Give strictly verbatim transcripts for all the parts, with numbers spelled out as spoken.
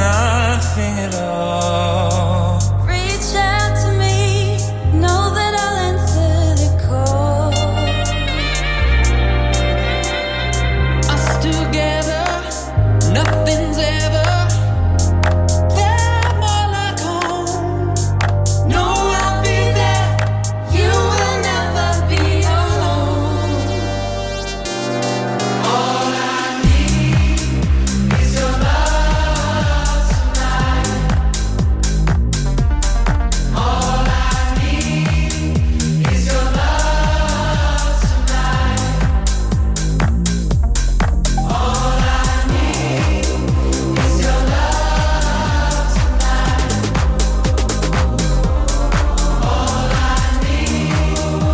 nothing at all. Reach out to me, know that I'll answer the call. Us together, nothing's ever that more like home. No, I'll be there. You will never be alone. All I need is your love tonight. All I need is your love tonight. All I need is your love tonight. All I need is your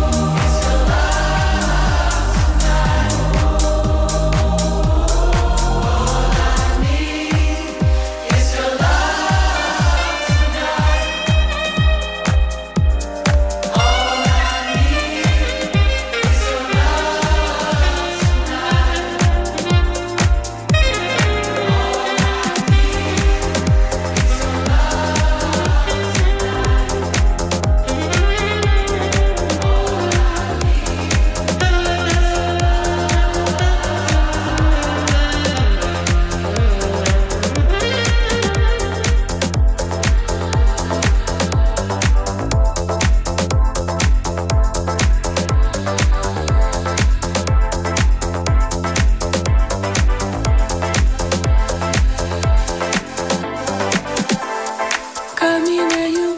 got me where you,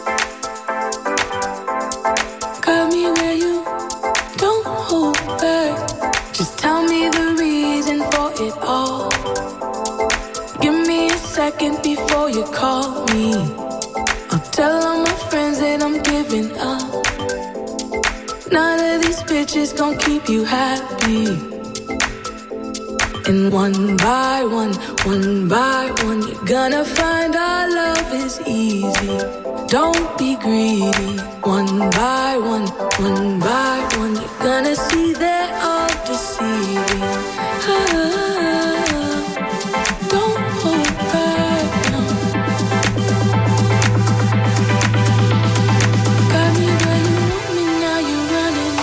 got me where you don't hold back. Just tell me the reason for it all. Give me a second before you call me. I'll tell all my friends that I'm giving up. None of these bitches gon' keep you happy. And one by one, one by one, you're gonna find our love is easy. Don't be greedy. One by one, one by one, you're gonna see they're all deceiving. Ah, don't hold back now. Got me where you want me, now you're running.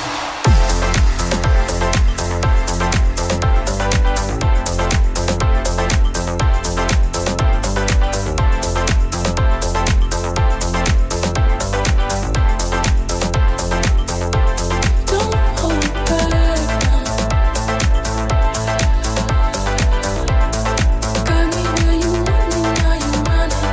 Don't hold back now. Got me where you want me, now you're running.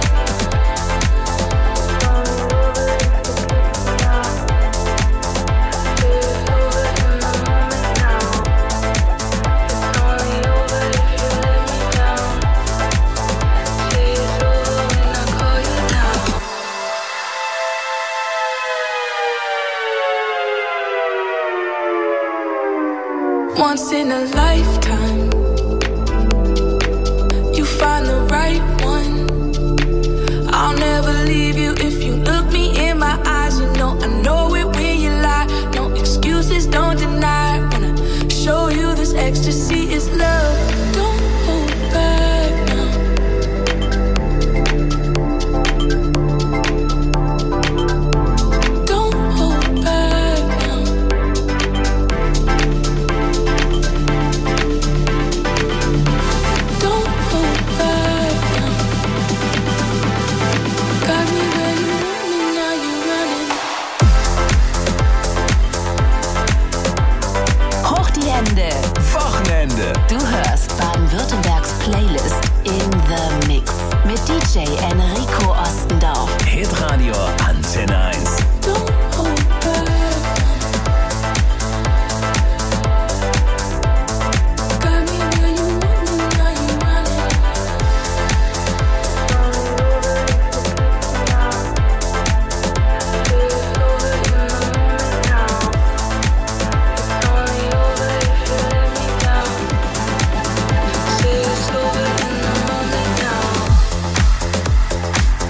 Once in a lifetime, you find the right one. I'll never leave you if you look me in my eyes. You know I know it when you lie. No excuses, don't deny. When I show you this ecstasy is love. Don't hold back now. Don't hold back now. Don't hold back now. Got me where you want me, now you're running. Hoch die Hände. Wochenende. Du hörst Baden-Württembergs Playlist in the Mix mit D J Enrico Ostendorf. Hitradio Antenne eins. Don't hold back. Got me where you want me, now you're running. Say it's over in the moment now.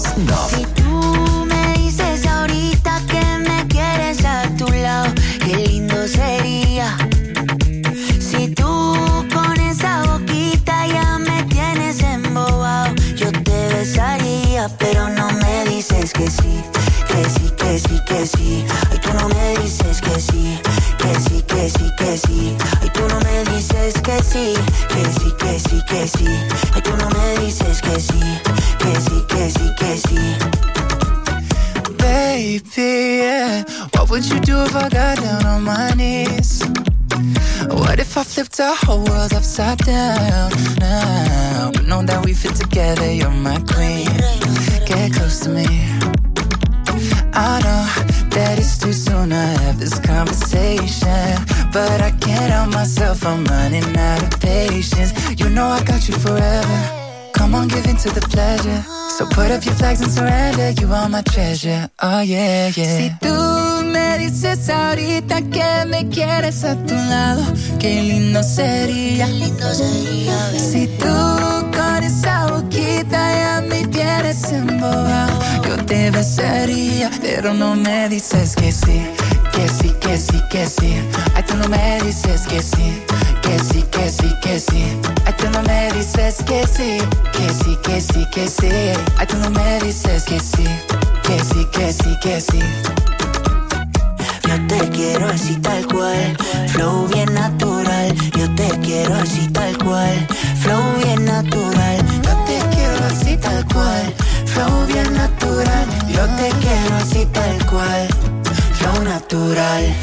No. Si tú me dices ahorita que me quieres a tu lado, qué lindo sería. Si tú con esa boquita ya me tienes embobado, yo te besaría, pero no me dices que sí, que sí, que sí, que sí. Ay, tú no me dices que sí, que sí, que sí, que sí. Ay, tú no me dices que sí, que sí, que sí, que sí. Ay, tú no me dices que sí, que sí, que sí, que sí. Baby, yeah. What would you do if I got down on my knees? What if I flipped our whole world upside down? Now, we know that we fit together, you're my queen. Get close to me. I know that it's too soon to have this conversation, but I can't help myself, I'm running out of patience. You know I got you forever. Come on, give in to the pleasure. So put up your flags and surrender. You are my treasure, oh yeah, yeah. Si tú me dices ahorita que me quieres a tu lado, qué lindo sería, qué lindo sería, baby. Si tú con esa boquita ya me tienes embobado, yo te besaría, pero no me dices que sí, que sí, que sí, que sí. Ay, tú no me dices que sí, que sí, que sí, que sí. Ay, tú no me dices que sí, que sí, que sí, que sí. Ay, tú no me dices que sí, que sí, que sí, que sí. Yo te quiero así tal cual, flow bien natural. Yo te quiero así tal cual, flow bien natural. Yo te quiero así tal cual, flow bien natural. Yo te quiero así tal cual, flow natural.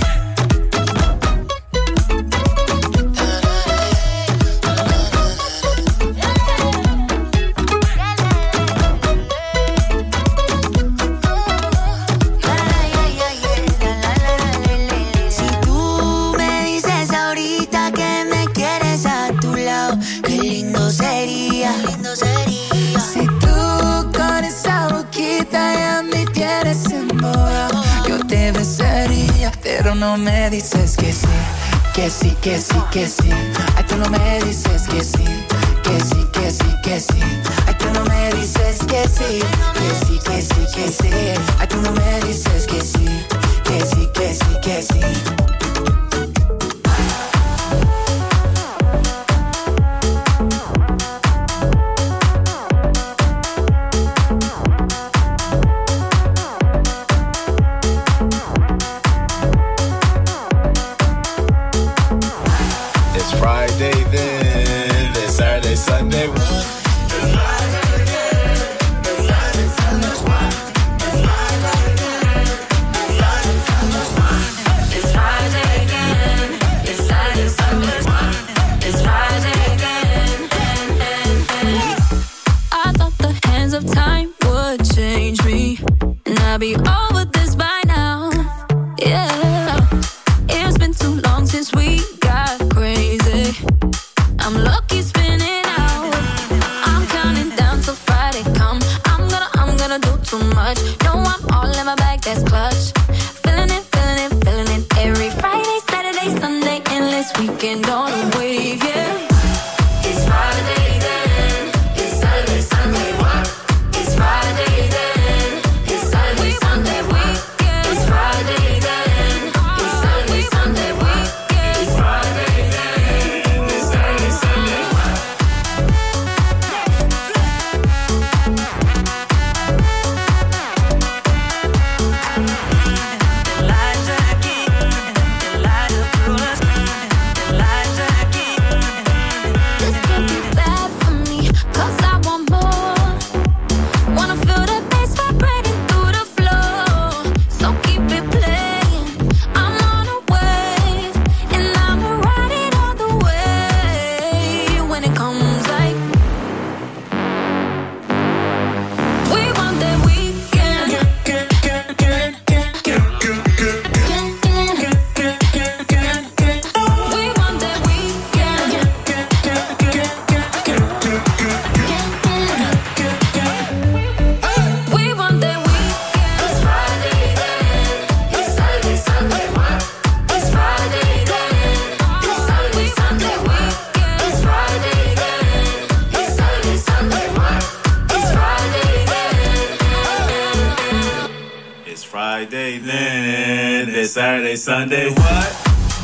Pero no me dices que sí, que sí, que sí, que sí. Ay, tú no me dices que sí, que sí, que sí, que sí. Ay, tú no me dices que sí, que sí, que sí, que sí. Ay, tú no me dices que sí, que sí, que sí, que sí. Friday, then it's Saturday, Sunday, what?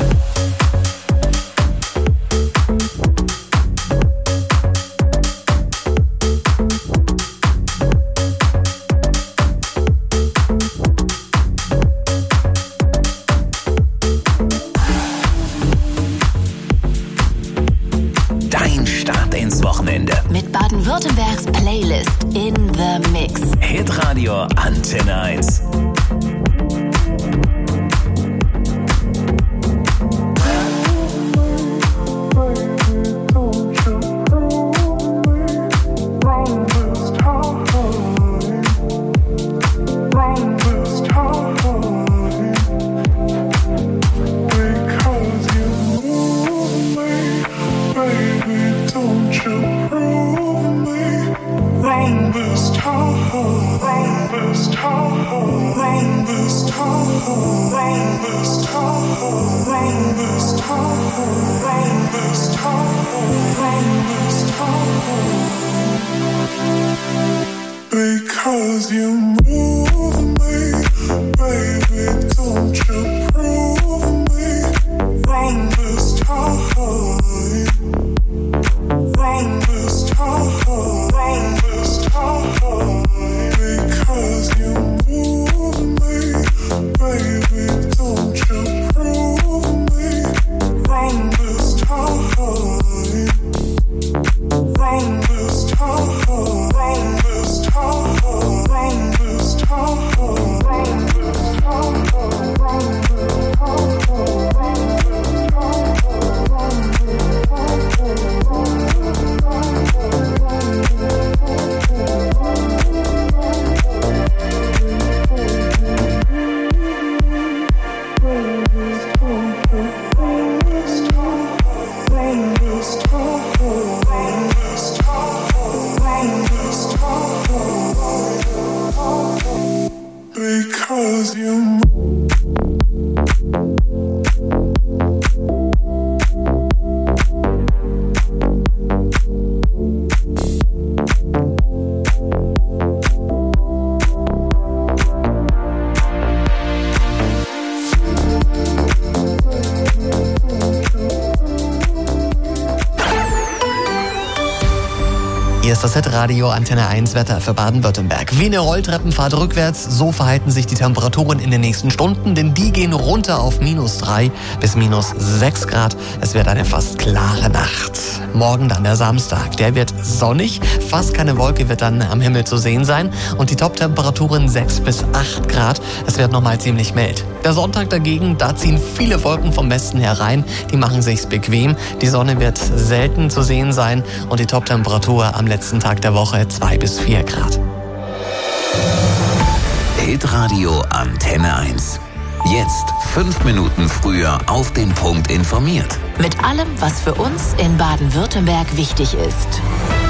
Mit Baden-Württembergs Playlist in the Mix. Hitradio Antenne eins. Because you move me, baby, don't you prove me wrong this time, wrong this time, wrong this time. Because you move me, baby, don't you prove me wrong this time, wrong this time, wrong this time. Because you Hier ist das Hitradio Antenne eins Wetter für Baden-Württemberg. Wie eine Rolltreppenfahrt rückwärts, so verhalten sich die Temperaturen in den nächsten Stunden, denn die gehen runter auf minus drei bis minus sechs Grad. Es wird eine fast klare Nacht. Morgen dann der Samstag, der wird sonnig, fast keine Wolke wird dann am Himmel zu sehen sein und die Top-Temperaturen sechs bis acht Grad. Es wird nochmal ziemlich mild. Der Sonntag dagegen, da ziehen viele Wolken vom Westen herein, die machen sich's bequem. Die Sonne wird selten zu sehen sein und die Top-Temperatur am letzten Tag der Woche zwei bis vier Grad. Hitradio Antenne eins. Jetzt fünf Minuten früher auf den Punkt informiert. Mit allem, was für uns in Baden-Württemberg wichtig ist.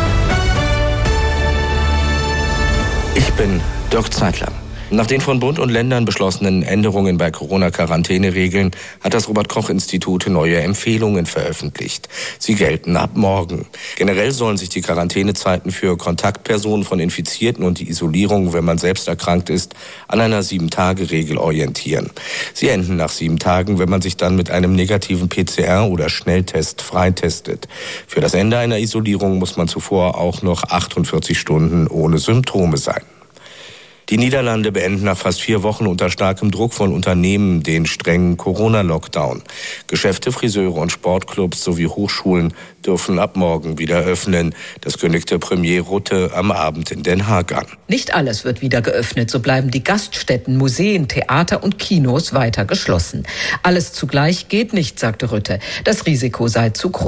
Ich bin Dirk Zeitler. Nach den von Bund und Ländern beschlossenen Änderungen bei Corona-Quarantäneregeln hat das Robert-Koch-Institut neue Empfehlungen veröffentlicht. Sie gelten ab morgen. Generell sollen sich die Quarantänezeiten für Kontaktpersonen von Infizierten und die Isolierung, wenn man selbst erkrankt ist, an einer Sieben-Tage-Regel orientieren. Sie enden nach sieben Tagen, wenn man sich dann mit einem negativen P C R- oder Schnelltest freitestet. Für das Ende einer Isolierung muss man zuvor auch noch achtundvierzig Stunden ohne Symptome sein. Die Niederlande beenden nach fast vier Wochen unter starkem Druck von Unternehmen den strengen Corona-Lockdown. Geschäfte, Friseure und Sportclubs sowie Hochschulen dürfen ab morgen wieder öffnen. Das kündigte Premier Rutte am Abend in Den Haag an. Nicht alles wird wieder geöffnet, so bleiben die Gaststätten, Museen, Theater und Kinos weiter geschlossen. Alles zugleich geht nicht, sagte Rutte. Das Risiko sei zu groß.